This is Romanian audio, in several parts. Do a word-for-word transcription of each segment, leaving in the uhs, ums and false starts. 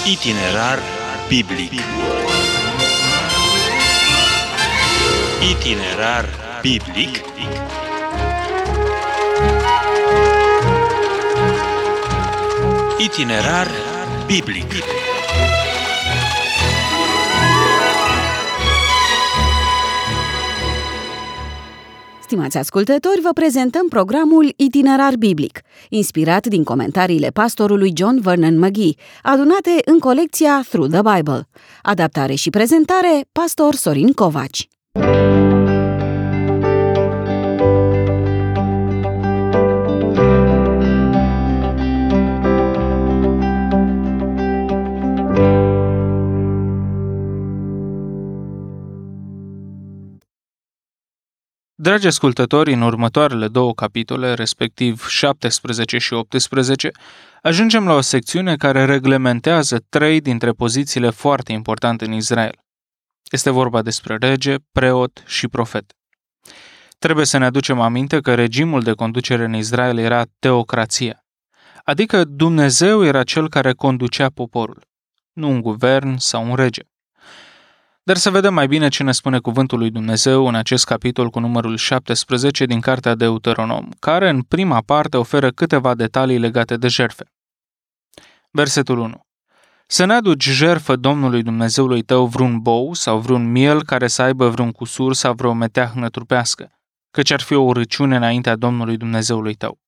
Itinerar biblic. Itinerar biblic. Itinerar biblic. Stimați ascultători, vă prezentăm programul Itinerar biblic, inspirat din comentariile pastorului John Vernon McGee, adunate în colecția Through the Bible. Adaptare și prezentare, pastor Sorin Covaci. Dragi ascultători, în următoarele două capitole, respectiv șaptesprezece și optsprezece, ajungem la o secțiune care reglementează trei dintre pozițiile foarte importante în Israel. Este vorba despre rege, preot și profet. Trebuie să ne aducem aminte că regimul de conducere în Israel era teocrația, adică Dumnezeu era cel care conducea poporul, nu un guvern sau un rege. Dar să vedem mai bine ce ne spune cuvântul lui Dumnezeu în acest capitol cu numărul șaptesprezece din cartea Deuteronom, care în prima parte oferă câteva detalii legate de jertfe. Versetul unu. Să n-aduci jertfă Domnului Dumnezeului tău vreun bou sau vreun miel care să aibă vreun cusur sau vreo meteahnă trupească, căci ar fi o urăciune înaintea Domnului Dumnezeului tău.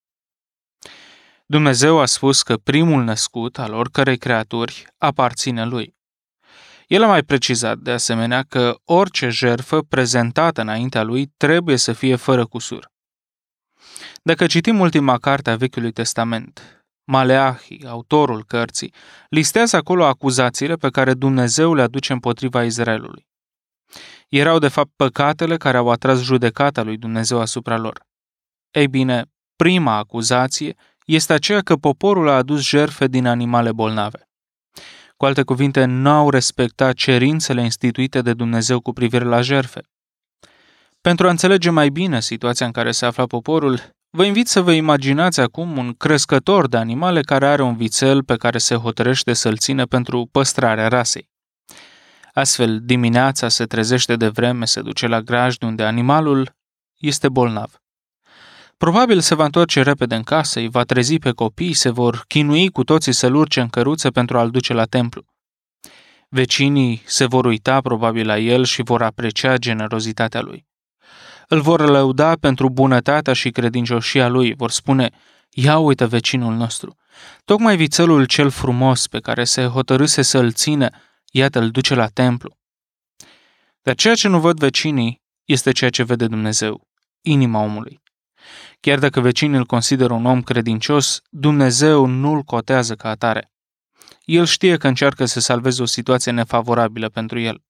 Dumnezeu a spus că primul născut al oricărei creaturi aparține lui. El a mai precizat, de asemenea, că orice jertfă prezentată înaintea lui trebuie să fie fără cusur. Dacă citim ultima carte a Vechiului Testament, Maleahi, autorul cărții, listează acolo acuzațiile pe care Dumnezeu le aduce împotriva Israelului. Erau de fapt păcatele care au atras judecata lui Dumnezeu asupra lor. Ei bine, prima acuzație este aceea că poporul a adus jertfe din animale bolnave. Cu alte cuvinte, n-au respectat cerințele instituite de Dumnezeu cu privire la jertfe. Pentru a înțelege mai bine situația în care se afla poporul, vă invit să vă imaginați acum un crescător de animale care are un vițel pe care se hotărăște să-l țină pentru păstrarea rasei. Astfel, dimineața se trezește de vreme, se duce la grajd unde animalul este bolnav. Probabil se va întoarce repede în casă, îi va trezi pe copii, se vor chinui cu toții să-l urce în căruță pentru a-l duce la templu. Vecinii se vor uita probabil la el și vor aprecia generozitatea lui. Îl vor lăuda pentru bunătatea și credincioșia lui, vor spune: ia uite vecinul nostru, tocmai vițelul cel frumos pe care se hotărâse să-l țină, iată îl duce la templu. Dar ceea ce nu văd vecinii este ceea ce vede Dumnezeu, inima omului. Chiar dacă vecinii îl consideră un om credincios, Dumnezeu nu-l cotează ca atare. El știe că încearcă să salveze o situație nefavorabilă pentru el.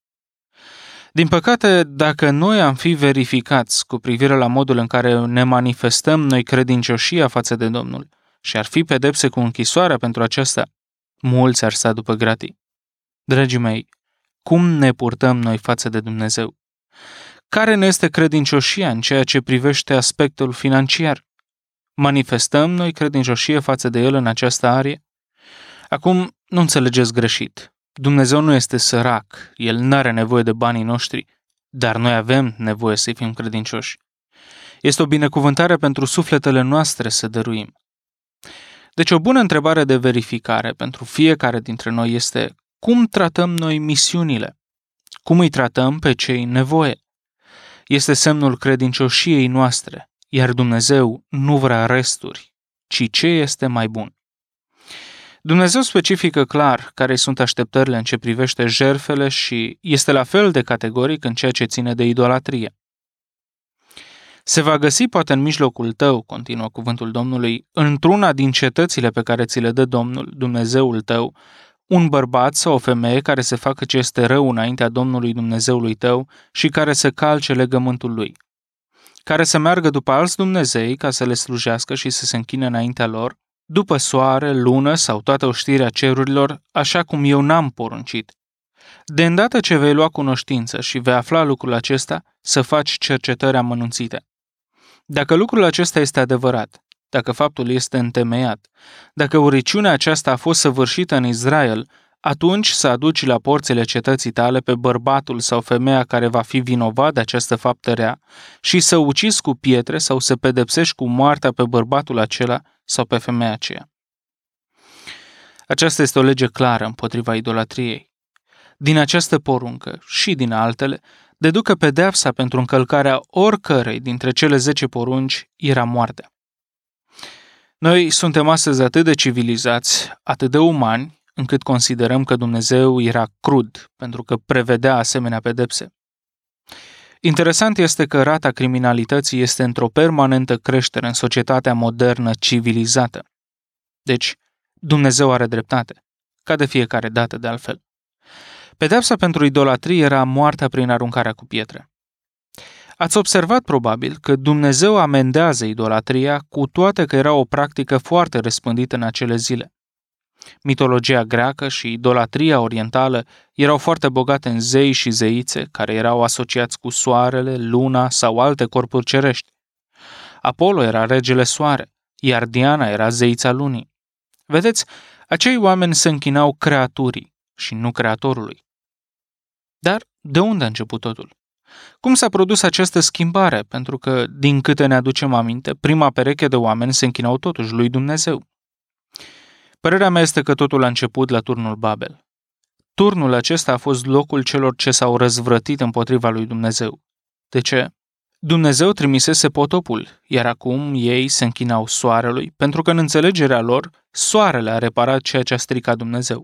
Din păcate, dacă noi am fi verificați cu privire la modul în care ne manifestăm noi credincioșia față de Domnul și ar fi pedepse cu închisoarea pentru aceasta, mulți ar sta după gratii. Dragii mei, cum ne purtăm noi față de Dumnezeu? Care ne este credincioșia în ceea ce privește aspectul financiar? Manifestăm noi credincioșie față de El în această arie? Acum, nu înțelegeți greșit. Dumnezeu nu este sărac, El n-are nevoie de banii noștri, dar noi avem nevoie să fim credincioși. Este o binecuvântare pentru sufletele noastre să dăruim. Deci o bună întrebare de verificare pentru fiecare dintre noi este: cum tratăm noi misiunile? Cum îi tratăm pe cei în nevoie? Este semnul credincioșiei noastre, iar Dumnezeu nu vrea resturi, ci ce este mai bun. Dumnezeu specifică clar care sunt așteptările în ce privește jertfele și este la fel de categoric în ceea ce ține de idolatrie. Se va găsi poate în mijlocul tău, continuă cuvântul Domnului, într-una din cetățile pe care ți le dă Domnul, Dumnezeul tău, un bărbat sau o femeie care să facă ce este rău înaintea Domnului Dumnezeului tău și care să calce legământul lui, care să meargă după alți Dumnezei ca să le slujească și să se închine înaintea lor, după soare, lună sau toată oștirea cerurilor, așa cum eu n-am poruncit. De îndată ce vei lua cunoștință și vei afla lucrul acesta, să faci cercetări amănunțite. Dacă lucrul acesta este adevărat, dacă faptul este întemeiat, dacă urăciunea aceasta a fost săvârșită în Israel, atunci să aduci la porțile cetății tale pe bărbatul sau femeia care va fi vinovat de această faptă rea și să ucizi cu pietre sau să pedepsești cu moartea pe bărbatul acela sau pe femeia aceea. Aceasta este o lege clară împotriva idolatriei. Din această poruncă și din altele, deduc că pedeapsa pentru încălcarea oricărei dintre cele zece porunci era moartea. Noi suntem astăzi atât de civilizați, atât de umani, încât considerăm că Dumnezeu era crud, pentru că prevedea asemenea pedepse. Interesant este că rata criminalității este într-o permanentă creștere în societatea modernă civilizată. Deci, Dumnezeu are dreptate, ca de fiecare dată de altfel. Pedeapsa pentru idolatrie era moartea prin aruncarea cu pietre. Ați observat probabil că Dumnezeu amendează idolatria, cu toate că era o practică foarte răspândită în acele zile. Mitologia greacă și idolatria orientală erau foarte bogate în zei și zeițe care erau asociați cu soarele, luna sau alte corpuri cerești. Apollo era regele soare, iar Diana era zeița lunii. Vedeți, acei oameni se închinau creaturii și nu creatorului. Dar de unde a început totul? Cum s-a produs această schimbare? Pentru că, din câte ne aducem aminte, prima pereche de oameni se închinau totuși lui Dumnezeu. Părerea mea este că totul a început la turnul Babel. Turnul acesta a fost locul celor ce s-au răzvrătit împotriva lui Dumnezeu. De ce? Dumnezeu trimisese potopul, iar acum ei se închinau soarelui, pentru că în înțelegerea lor, soarele a reparat ceea ce a stricat Dumnezeu.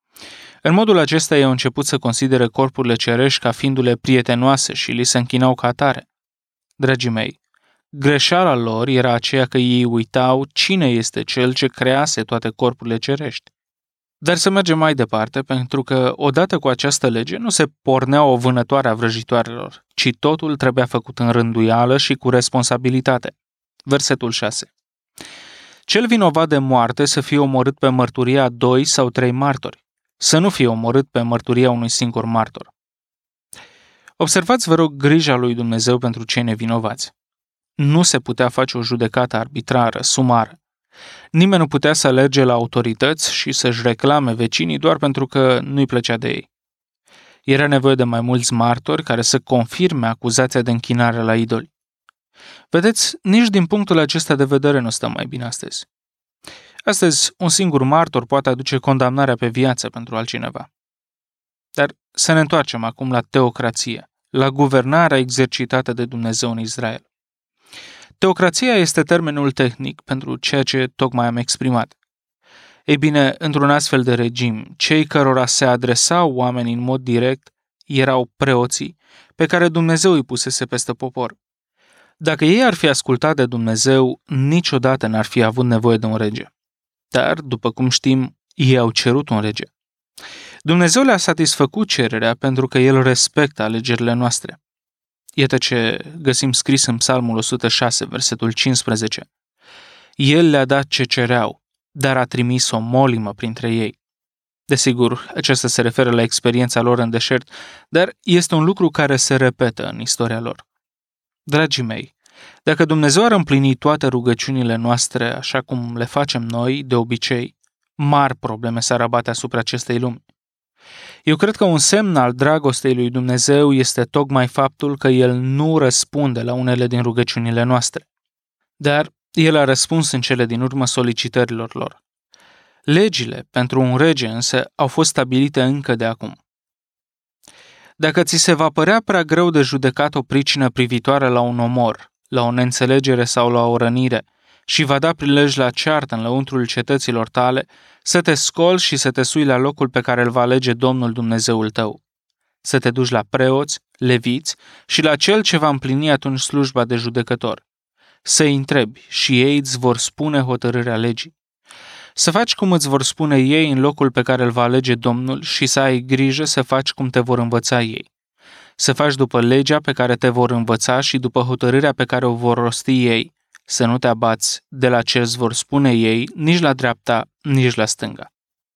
În modul acesta ei au început să considere corpurile cerești ca fiindu-le prietenoase și li se închinau ca atare. Dragii mei, greșeala lor era aceea că ei uitau cine este cel ce crease toate corpurile cerești. Dar să mergem mai departe, pentru că odată cu această lege nu se pornea o vânătoare a vrăjitoarelor, ci totul trebuia făcut în rânduială și cu responsabilitate. Versetul șase. Cel vinovat de moarte să fie omorât pe mărturia a doi sau trei martori, să nu fie omorât pe mărturia unui singur martor. Observați, vă rog, grija lui Dumnezeu pentru cei nevinovați. Nu se putea face o judecată arbitrară, sumară. Nimeni nu putea să alerge la autorități și să-și reclame vecinii doar pentru că nu-i plăcea de ei. Era nevoie de mai mulți martori care să confirme acuzația de închinare la idoli. Vedeți, nici din punctul acesta de vedere nu stăm mai bine astăzi. Astăzi, un singur martor poate aduce condamnarea pe viață pentru altcineva. Dar să ne întoarcem acum la teocrație, la guvernarea exercitată de Dumnezeu în Israel. Teocrația este termenul tehnic pentru ceea ce tocmai am exprimat. Ei bine, într-un astfel de regim, cei cărora se adresau oamenii în mod direct erau preoții pe care Dumnezeu îi pusese peste popor. Dacă ei ar fi ascultat de Dumnezeu, niciodată n-ar fi avut nevoie de un rege. Dar, după cum știm, ei au cerut un rege. Dumnezeu le-a satisfăcut cererea pentru că El respectă alegerile noastre. Iată ce găsim scris în Psalmul o sută șase, versetul cincisprezece. El le-a dat ce cereau, dar a trimis o molimă printre ei. Desigur, acesta se referă la experiența lor în deșert, dar este un lucru care se repetă în istoria lor. Dragii mei, dacă Dumnezeu ar împlini toate rugăciunile noastre așa cum le facem noi, de obicei, mari probleme s-ar abate asupra acestei lumi. Eu cred că un semn al dragostei lui Dumnezeu este tocmai faptul că El nu răspunde la unele din rugăciunile noastre. Dar El a răspuns în cele din urmă solicitărilor lor. Legile pentru un rege însă au fost stabilite încă de acum. Dacă ți se va părea prea greu de judecat o pricină privitoare la un omor, la o neînțelegere sau la o rănire, și va da prilej la ceartă în lăuntrul cetăților tale, să te scoli și să te sui la locul pe care îl va alege Domnul Dumnezeul tău. Să te duci la preoți, leviți și la cel ce va împlini atunci slujba de judecător. Să-i întrebi și ei îți vor spune hotărârea legii. Să faci cum îți vor spune ei în locul pe care îl va alege Domnul și să ai grijă să faci cum te vor învăța ei. Să faci după legea pe care te vor învăța și după hotărârea pe care o vor rosti ei, să nu te abați de la ce îți vor spune ei, nici la dreapta, nici la stânga.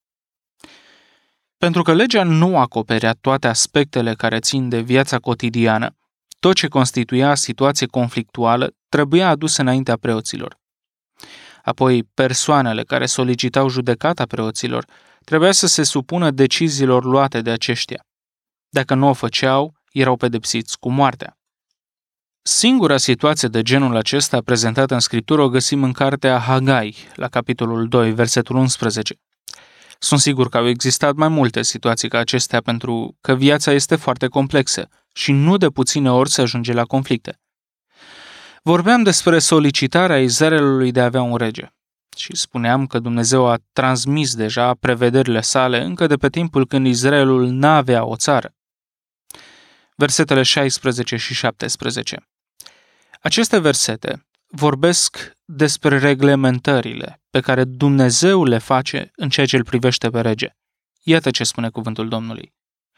Pentru că legea nu acoperea toate aspectele care țin de viața cotidiană, tot ce constituia situație conflictuală trebuia adus înaintea preoților. Apoi, persoanele care solicitau judecata preoților trebuia să se supună deciziilor luate de aceștia. Dacă nu o făceau, erau pedepsiți cu moartea. Singura situație de genul acesta prezentată în Scriptură o găsim în cartea Hagai, la capitolul doi, versetul unsprezece. Sunt sigur că au existat mai multe situații ca acestea pentru că viața este foarte complexă și nu de puține ori se ajunge la conflicte. Vorbeam despre solicitarea Israelului de a avea un rege și spuneam că Dumnezeu a transmis deja prevederile sale încă de pe timpul când Israelul n-avea o țară. Versetele șaisprezece și șaptesprezece. Aceste versete vorbesc despre reglementările pe care Dumnezeu le face în ceea ce îl privește pe rege. Iată ce spune cuvântul Domnului.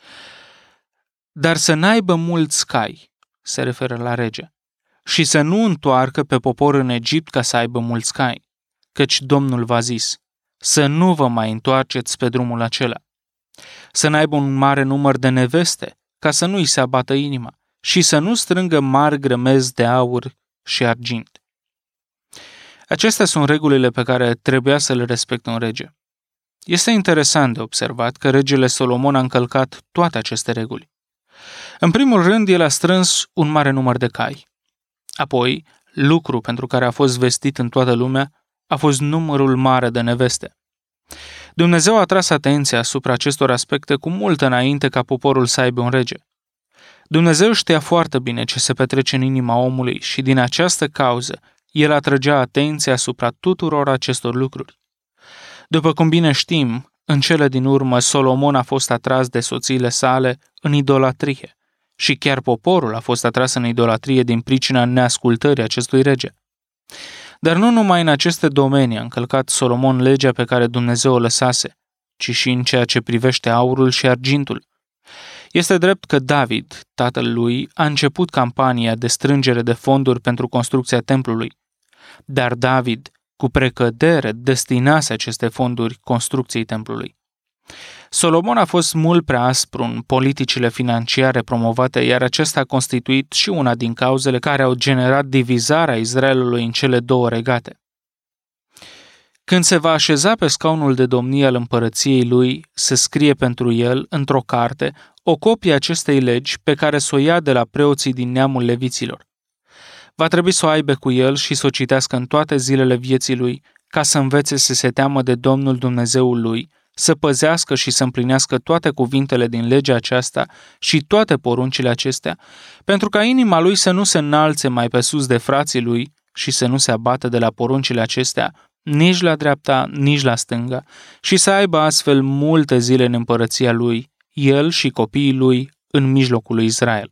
Dar să n-aibă mulți cai, se referă la rege, și să nu întoarcă pe popor în Egipt ca să aibă mulți cai, căci Domnul v-a zis, să nu vă mai întoarceți pe drumul acela. Să n-aibă un mare număr de neveste, ca să nu-i se abată inima, și să nu strângă mari grămezi de aur și argint. Acestea sunt regulile pe care trebuia să le respecte un rege. Este interesant de observat că regele Solomon a încălcat toate aceste reguli. În primul rând, el a strâns un mare număr de cai. Apoi, lucru pentru care a fost vestit în toată lumea a fost numărul mare de neveste. Dumnezeu a tras atenția asupra acestor aspecte cu mult înainte ca poporul să aibă un rege. Dumnezeu știa foarte bine ce se petrece în inima omului și din această cauză el atrăgea atenția asupra tuturor acestor lucruri. După cum bine știm, în cele din urmă Solomon a fost atras de soțiile sale în idolatrie și chiar poporul a fost atras în idolatrie din pricina neascultării acestui rege. Dar nu numai în aceste domenii a încălcat Solomon legea pe care Dumnezeu o lăsase, ci și în ceea ce privește aurul și argintul. Este drept că David, tatăl lui, a început campania de strângere de fonduri pentru construcția templului, dar David, cu precădere, destinase aceste fonduri construcției templului. Solomon a fost mult prea aspru în politicile financiare promovate, iar acesta a constituit și una din cauzele care au generat divizarea Israelului în cele două regate. Când se va așeza pe scaunul de domnie al împărăției lui, se scrie pentru el, într-o carte, o copie acestei legi pe care s-o ia de la preoții din neamul leviților. Va trebui să o aibă cu el și să o citească în toate zilele vieții lui, ca să învețe să se teamă de Domnul Dumnezeul lui, să păzească și să împlinească toate cuvintele din legea aceasta și toate poruncile acestea, pentru ca inima lui să nu se înalțe mai pe sus de frații lui și să nu se abată de la poruncile acestea, nici la dreapta, nici la stânga, și să aibă astfel multe zile în împărăția lui, el și copiii lui, în mijlocul lui Israel.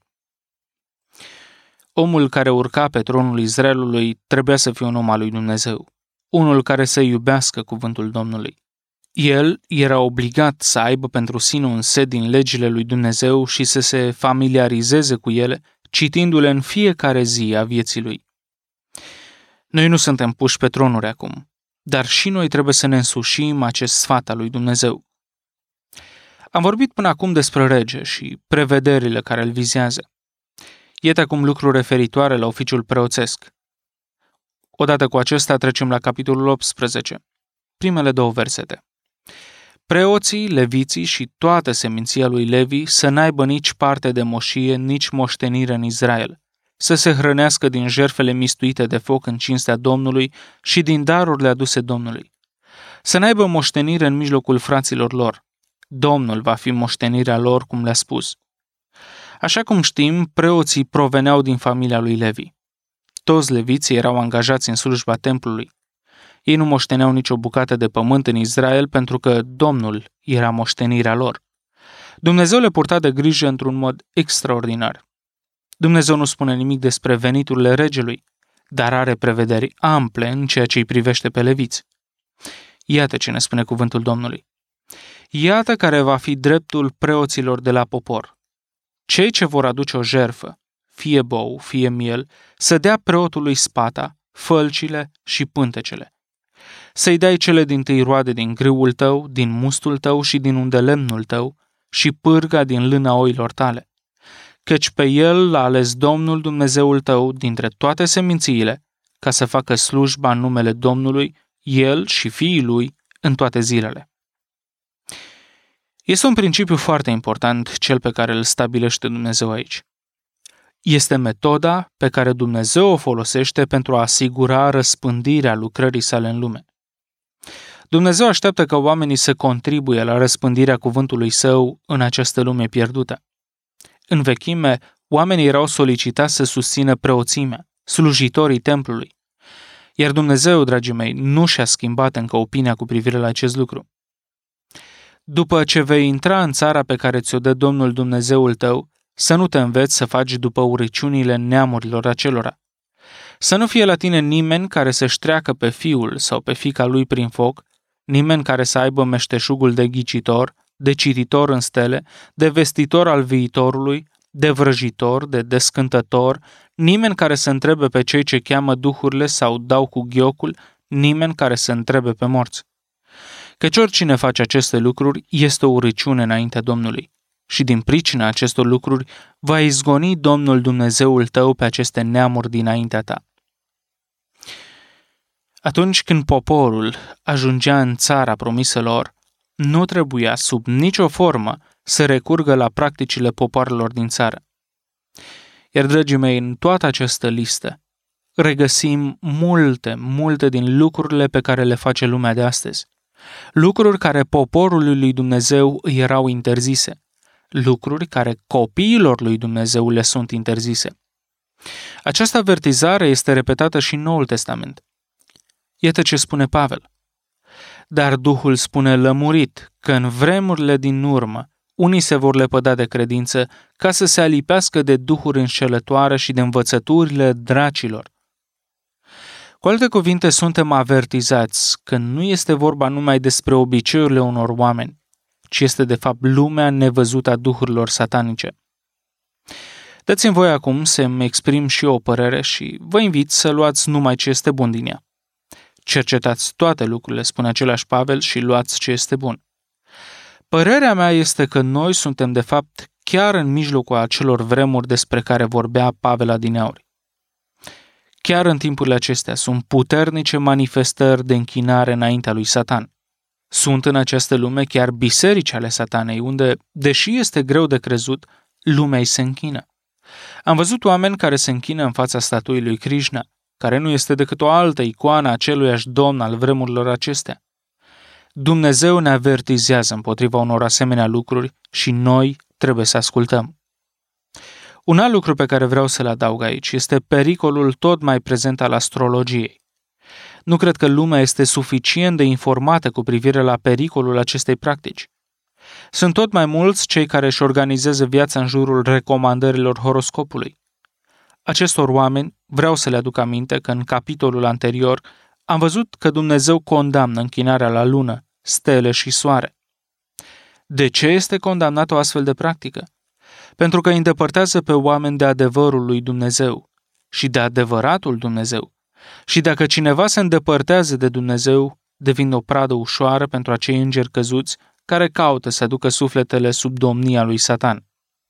Omul care urca pe tronul Israelului trebuia să fie un om al lui Dumnezeu, unul care să iubească cuvântul Domnului. El era obligat să aibă pentru sine un set din legile lui Dumnezeu și să se familiarizeze cu ele, citindu-le în fiecare zi a vieții lui. Noi nu suntem puși pe tronuri acum, dar și noi trebuie să ne însușim acest sfat al lui Dumnezeu. Am vorbit până acum despre rege și prevederile care îl vizează. Iată acum lucruri referitoare la oficiul preoțesc. Odată cu acesta trecem la capitolul optsprezece, primele două versete. Preoții, leviții și toată seminția lui Levi să n-aibă nici parte de moșie, nici moștenire în Israel, să se hrănească din jertfele mistuite de foc în cinstea Domnului și din darurile aduse Domnului. Să n-aibă moștenire în mijlocul fraților lor. Domnul va fi moștenirea lor, cum le-a spus. Așa cum știm, preoții proveneau din familia lui Levi. Toți leviții erau angajați în slujba templului. Ei nu moșteneau nicio bucată de pământ în Israel pentru că Domnul era moștenirea lor. Dumnezeu le purta de grijă într-un mod extraordinar. Dumnezeu nu spune nimic despre veniturile regelui, dar are prevederi ample în ceea ce îi privește pe leviți. Iată ce ne spune cuvântul Domnului. Iată care va fi dreptul preoților de la popor. Cei ce vor aduce o jertfă, fie bou, fie miel, să dea preotului spata, fălcile și pântecele. Să-i dai cele dintâi roade din grâul tău, din mustul tău și din undelemnul tău și pârga din lâna oilor tale. Căci pe el l-a ales Domnul Dumnezeul tău dintre toate semințiile, ca să facă slujba în numele Domnului, el și fiii lui, în toate zilele. Este un principiu foarte important cel pe care îl stabilește Dumnezeu aici. Este metoda pe care Dumnezeu o folosește pentru a asigura răspândirea lucrării sale în lume. Dumnezeu așteaptă ca oamenii să contribuie la răspândirea cuvântului său în această lume pierdută. În vechime, oamenii erau solicitați să susțină preoțimea, slujitorii templului. Iar Dumnezeu, dragii mei, nu și-a schimbat încă opinia cu privire la acest lucru. După ce vei intra în țara pe care ți-o dă Domnul Dumnezeul tău, să nu te înveți să faci după urăciunile neamurilor acelora. Să nu fie la tine nimeni care să-și treacă pe fiul sau pe fiica lui prin foc, nimeni care să aibă meșteșugul de ghicitor, de cititor în stele, de vestitor al viitorului, de vrăjitor, de descântător, nimeni care să întrebe pe cei ce cheamă duhurile sau dau cu ghiocul, nimeni care să întrebe pe morți. Căci oricine face aceste lucruri este o urăciune înaintea Domnului. Și din pricina acestor lucruri va izgoni Domnul Dumnezeul tău pe aceste neamuri dinaintea ta. Atunci când poporul ajungea în țara promisă lor, nu trebuia sub nicio formă să recurgă la practicile popoarelor din țară. Iar, dragii mei, în toată această listă regăsim multe, multe din lucrurile pe care le face lumea de astăzi. Lucruri care poporului lui Dumnezeu îi erau interzise. Lucruri care copiilor lui Dumnezeu le sunt interzise. Această avertizare este repetată și în Noul Testament. Iată ce spune Pavel. Dar Duhul spune lămurit că în vremurile din urmă unii se vor lepăda de credință ca să se alipească de duhuri înșelătoare și de învățăturile dracilor. Cu alte cuvinte, suntem avertizați că nu este vorba numai despre obiceiurile unor oameni, ci este de fapt lumea nevăzută a duhurilor satanice. Dați-mi voi acum să-mi exprim și eu o părere și vă invit să luați numai ce este bun din ea. Cercetați toate lucrurile, spune același Pavel, și luați ce este bun. Părerea mea este că noi suntem de fapt chiar în mijlocul acelor vremuri despre care vorbea Pavel adineauri. Chiar în timpurile acestea sunt puternice manifestări de închinare înaintea lui Satan. Sunt în această lume chiar biserici ale Satanei, unde, deși este greu de crezut, lumea îi se închină. Am văzut oameni care se închină în fața statuii lui Krishna, care nu este decât o altă icoană a aceluiași domn al vremurilor acestea. Dumnezeu ne avertizează împotriva unor asemenea lucruri și noi trebuie să ascultăm. Un alt lucru pe care vreau să-l adaug aici este pericolul tot mai prezent al astrologiei. Nu cred că lumea este suficient de informată cu privire la pericolul acestei practici. Sunt tot mai mulți cei care își organizează viața în jurul recomandărilor horoscopului. Acestor oameni vreau să le aduc aminte că în capitolul anterior am văzut că Dumnezeu condamnă închinarea la lună, stele și soare. De ce este condamnată o astfel de practică? Pentru că îi îndepărtează pe oameni de adevărul lui Dumnezeu și de adevăratul Dumnezeu. Și dacă cineva se îndepărtează de Dumnezeu, devine o pradă ușoară pentru acei îngeri căzuți care caută să aducă sufletele sub domnia lui Satan.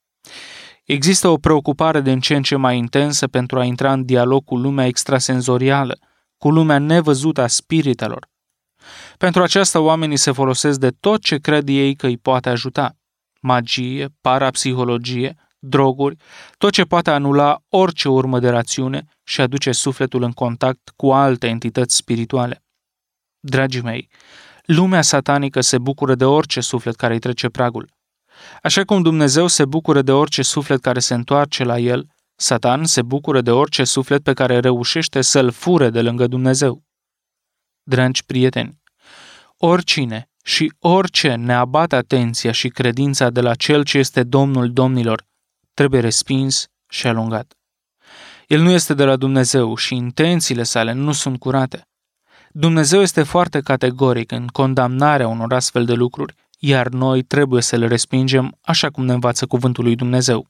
Există o preocupare de în ce în ce mai intensă pentru a intra în dialog cu lumea extrasenzorială, cu lumea nevăzută a spiritelor. Pentru aceasta oamenii se folosesc de tot ce cred ei că îi poate ajuta. Magie, parapsihologie, droguri, tot ce poate anula orice urmă de rațiune și aduce sufletul în contact cu alte entități spirituale. Dragii mei, lumea satanică se bucură de orice suflet care îi trece pragul. Așa cum Dumnezeu se bucură de orice suflet care se întoarce la el, Satan se bucură de orice suflet pe care reușește să-l fure de lângă Dumnezeu. Dragi prieteni, oricine și orice ne abate atenția și credința de la Cel ce este Domnul domnilor, trebuie respins și alungat. El nu este de la Dumnezeu și intențiile sale nu sunt curate. Dumnezeu este foarte categoric în condamnarea unor astfel de lucruri, iar noi trebuie să le respingem așa cum ne învață cuvântul lui Dumnezeu.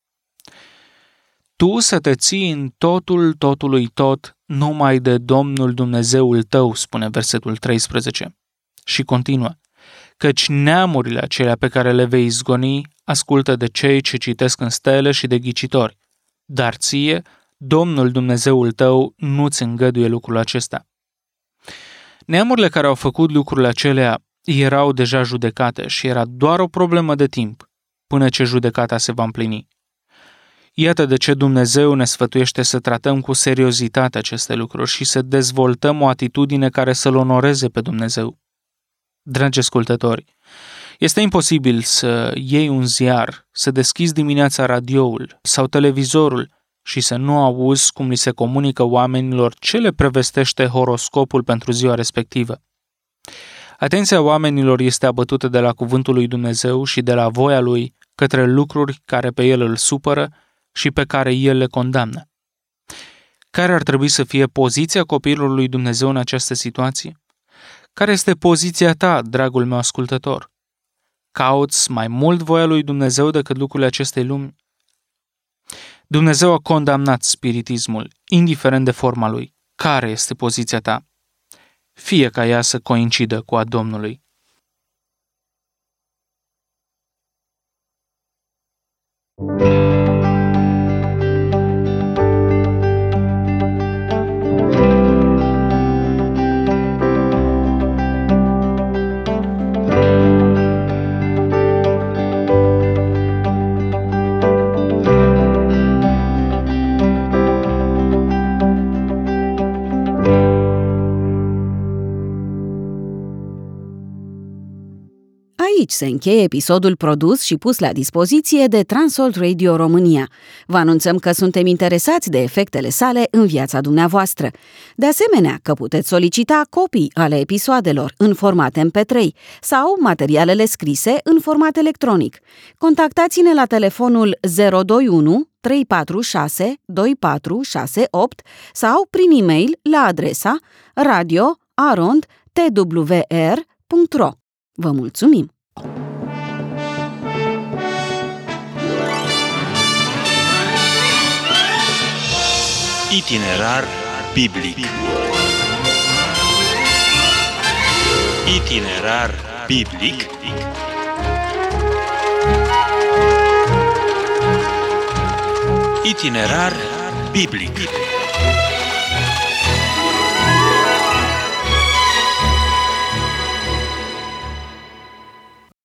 Tu să te ții în totul totului tot numai de Domnul Dumnezeul tău, spune versetul treisprezece. Și continuă, căci neamurile acelea pe care le vei izgoni ascultă de cei ce citesc în stele și de ghicitori, dar ție, Domnul Dumnezeul tău nu-ți îngăduie lucrul acesta. Neamurile care au făcut lucrurile acelea erau deja judecate și era doar o problemă de timp până ce judecata se va împlini. Iată de ce Dumnezeu ne sfătuiește să tratăm cu seriozitate aceste lucruri și să dezvoltăm o atitudine care să-L onoreze pe Dumnezeu. Dragi ascultători, este imposibil să iei un ziar, să deschizi dimineața radioul sau televizorul și să nu auzi cum li se comunică oamenilor ce le prevestește horoscopul pentru ziua respectivă. Atenția oamenilor este abătută de la cuvântul lui Dumnezeu și de la voia lui către lucruri care pe el îl supără și pe care el le condamnă. Care ar trebui să fie poziția copilului lui Dumnezeu în această situație? Care este poziția ta, dragul meu ascultător? Cauți mai mult voia lui Dumnezeu decât lucrurile acestei lumi? Dumnezeu a condamnat spiritismul, indiferent de forma lui. Care este poziția ta? Fie ca ea să coincidă cu a Domnului. Aici se încheie episodul produs și pus la dispoziție de Transworld Radio România. Vă anunțăm că suntem interesați de efectele sale în viața dumneavoastră. De asemenea, că puteți solicita copii ale episoadelor în format M P trei sau materialele scrise în format electronic. Contactați-ne la telefonul zero doi unu trei patru șase doi patru șase opt sau prin e-mail la adresa radio arond t w r punct r o. Vă mulțumim! Itinerar biblic. Itinerar biblic. Itinerar biblic.